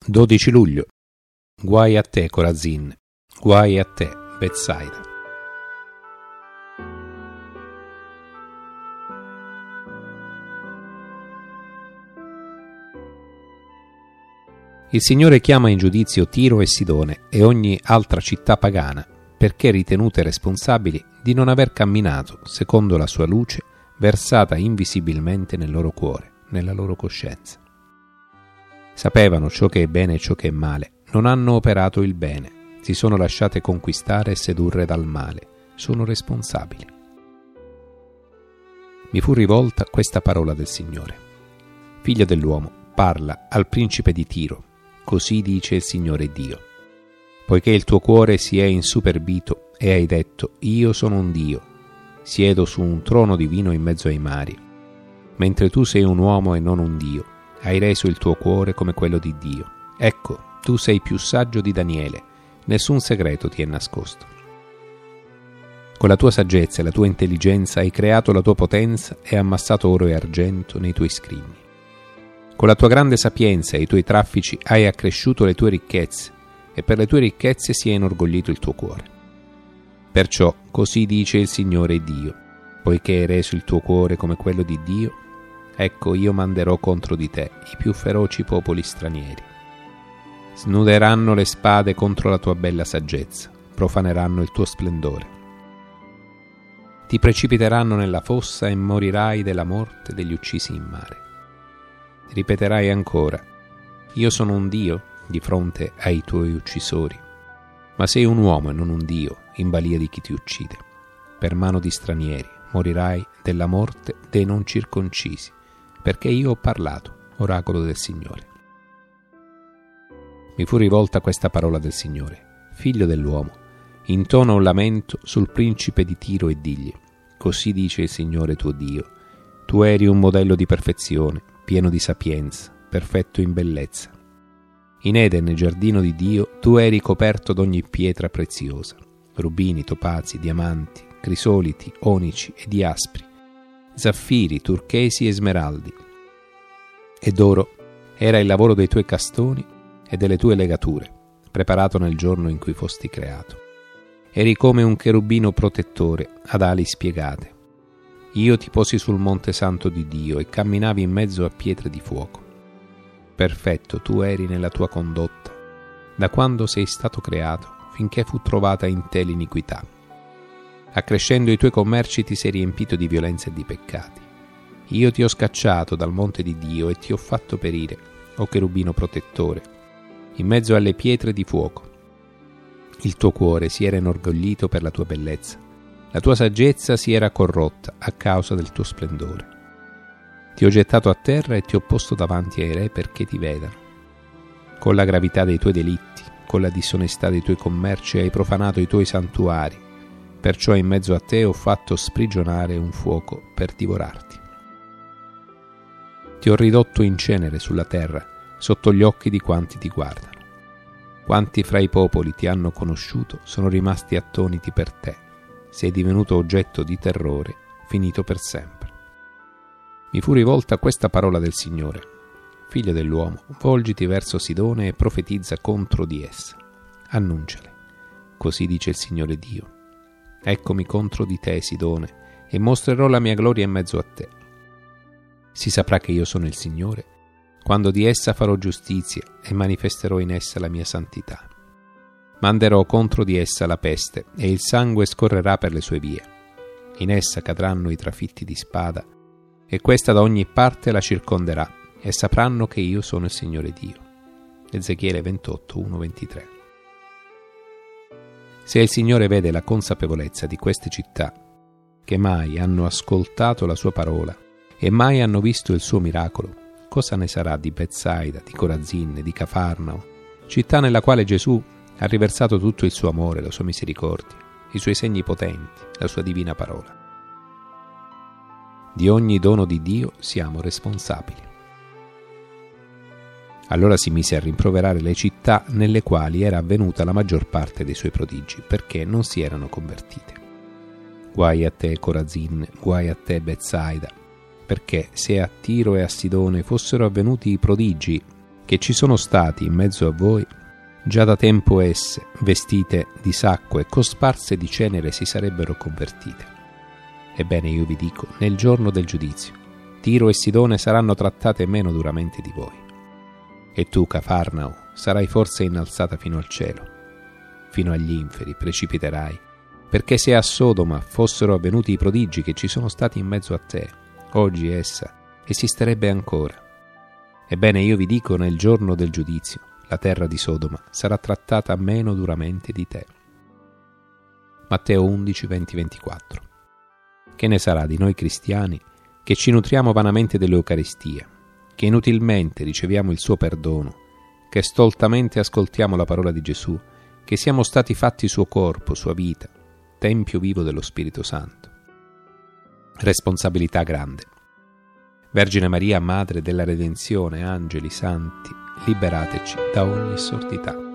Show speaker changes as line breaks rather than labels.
12 luglio. Guai a te, Corazin, guai a te, Betsaida. Il Signore chiama in giudizio Tiro e Sidone e ogni altra città pagana, perché ritenute responsabili di non aver camminato secondo la sua luce versata invisibilmente nel loro cuore, nella loro coscienza. Sapevano ciò che è bene e ciò che è male, non hanno operato il bene, si sono lasciate conquistare e sedurre dal male, sono responsabili. Mi fu rivolta questa parola del Signore: Figlio dell'uomo, parla al principe di Tiro, così dice il Signore Dio. Poiché il tuo cuore si è insuperbito e hai detto: io sono un Dio, siedo su un trono divino in mezzo ai mari, mentre tu sei un uomo e non un Dio, hai reso il tuo cuore come quello di Dio. Ecco, tu sei più saggio di Daniele, nessun segreto ti è nascosto. Con la tua saggezza e la tua intelligenza hai creato la tua potenza e ammassato oro e argento nei tuoi scrigni. Con la tua grande sapienza e i tuoi traffici hai accresciuto le tue ricchezze, e per le tue ricchezze si è inorgoglito il tuo cuore. Perciò così dice il Signore Dio: poiché hai reso il tuo cuore come quello di Dio, ecco io manderò contro di te i più feroci popoli stranieri. Snuderanno le spade contro la tua bella saggezza, profaneranno il tuo splendore. Ti precipiteranno nella fossa e morirai della morte degli uccisi in mare. Ripeterai ancora: io sono un Dio di fronte ai tuoi uccisori, ma sei un uomo e non un Dio in balia di chi ti uccide. Per mano di stranieri morirai della morte dei non circoncisi, perché io ho parlato, oracolo del Signore. Mi fu rivolta questa parola del Signore: Figlio dell'uomo, intona un lamento sul principe di Tiro e digli: così dice il Signore tuo Dio, tu eri un modello di perfezione, pieno di sapienza, perfetto in bellezza. In Eden, giardino di Dio, tu eri coperto d'ogni pietra preziosa, rubini, topazi, diamanti, crisoliti, onici e diaspri, zaffiri, turchesi e smeraldi. Ed oro era il lavoro dei tuoi castoni e delle tue legature, preparato nel giorno in cui fosti creato. Eri come un cherubino protettore ad ali spiegate. Io ti posi sul monte santo di Dio e camminavi in mezzo a pietre di fuoco. Perfetto tu eri nella tua condotta, da quando sei stato creato, finché fu trovata in te l'iniquità. Accrescendo i tuoi commerci ti sei riempito di violenza e di peccati. Io ti ho scacciato dal monte di Dio e ti ho fatto perire, o cherubino protettore, in mezzo alle pietre di fuoco. Il tuo cuore si era inorgoglito per la tua bellezza, la tua saggezza si era corrotta a causa del tuo splendore. Ti ho gettato a terra e ti ho posto davanti ai re perché ti vedano. Con la gravità dei tuoi delitti, con la disonestà dei tuoi commerci hai profanato i tuoi santuari, perciò in mezzo a te ho fatto sprigionare un fuoco per divorarti. Ti ho ridotto in cenere sulla terra, sotto gli occhi di quanti ti guardano. Quanti fra i popoli ti hanno conosciuto sono rimasti attoniti per te. Sei divenuto oggetto di terrore, finito per sempre. Mi fu rivolta questa parola del Signore: Figlio dell'uomo, volgiti verso Sidone e profetizza contro di essa. Annunciale: così dice il Signore Dio. Eccomi contro di te, Sidone, e mostrerò la mia gloria in mezzo a te. Si saprà che io sono il Signore quando di essa farò giustizia e manifesterò in essa la mia santità. Manderò contro di essa la peste e il sangue scorrerà per le sue vie. In essa cadranno i trafitti di spada e questa da ogni parte la circonderà e sapranno che io sono il Signore Dio. Ezechiele 28, 1-23. Se il Signore vede la consapevolezza di queste città, che mai hanno ascoltato la sua parola e mai hanno visto il suo miracolo, cosa ne sarà di Betsaida, di Corazin, di Cafarnao, città nella quale Gesù ha riversato tutto il suo amore, la sua misericordia, i suoi segni potenti, la sua divina parola. Di ogni dono di Dio siamo responsabili. Allora si mise a rimproverare le città nelle quali era avvenuta la maggior parte dei suoi prodigi, perché non si erano convertite. Guai a te, Corazin, guai a te, Betsaida, perché se a Tiro e a Sidone fossero avvenuti i prodigi che ci sono stati in mezzo a voi, già da tempo esse, vestite di sacco e cosparse di cenere, si sarebbero convertite. Ebbene, io vi dico, nel giorno del giudizio, Tiro e Sidone saranno trattate meno duramente di voi. E tu, Cafarnao, sarai forse innalzata fino al cielo, fino agli inferi precipiterai, perché se a Sodoma fossero avvenuti i prodigi che ci sono stati in mezzo a te, oggi essa esisterebbe ancora. Ebbene, io vi dico, nel giorno del giudizio, la terra di Sodoma sarà trattata meno duramente di te. Matteo 11, 20-24. Che ne sarà di noi cristiani che ci nutriamo vanamente dell'Eucaristia, che inutilmente riceviamo il suo perdono, che stoltamente ascoltiamo la parola di Gesù, che siamo stati fatti suo corpo, sua vita, tempio vivo dello Spirito Santo? Responsabilità grande. Vergine Maria, Madre della Redenzione, angeli, santi, liberateci da ogni sordità.